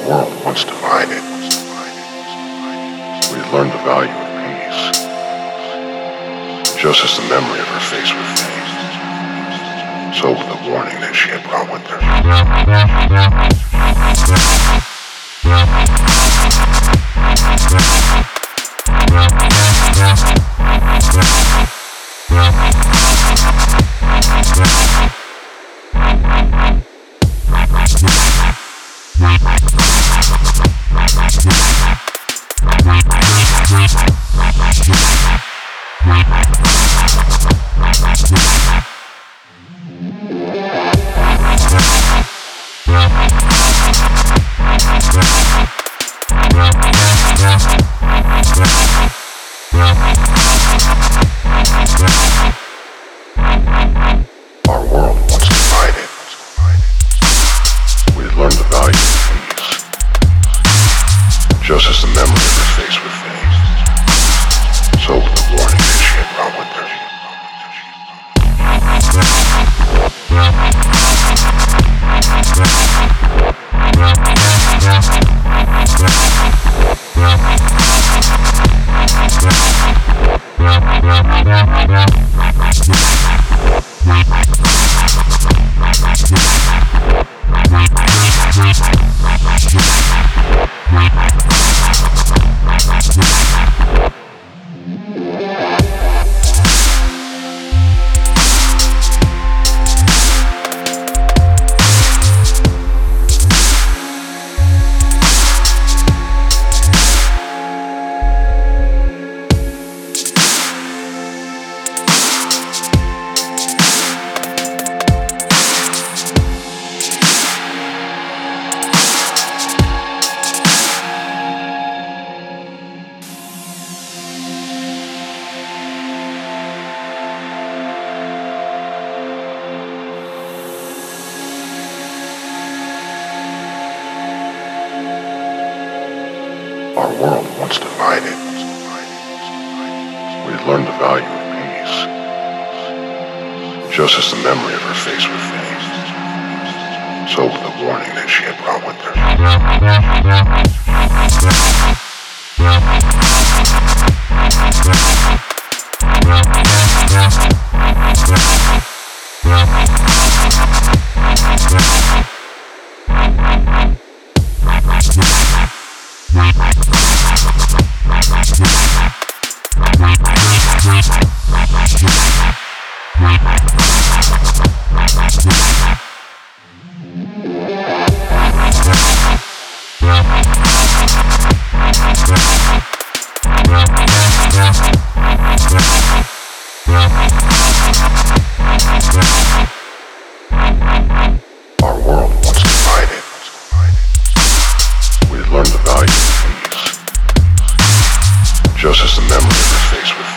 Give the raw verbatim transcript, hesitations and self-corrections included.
world once divided, we had learned the value of peace. Just as the memory of her face would fade, so would the warning that she had brought with her. Our world once divided, we had learned the value of peace. Just as the memory of her face would fade, so would the warning that she had brought with her. Our world once divided, we had learned the value of peace. Just as the memory of her face would fade, so would the warning that she had brought with Our world once divided, we had learned the value of peace. Just as the memory of her face would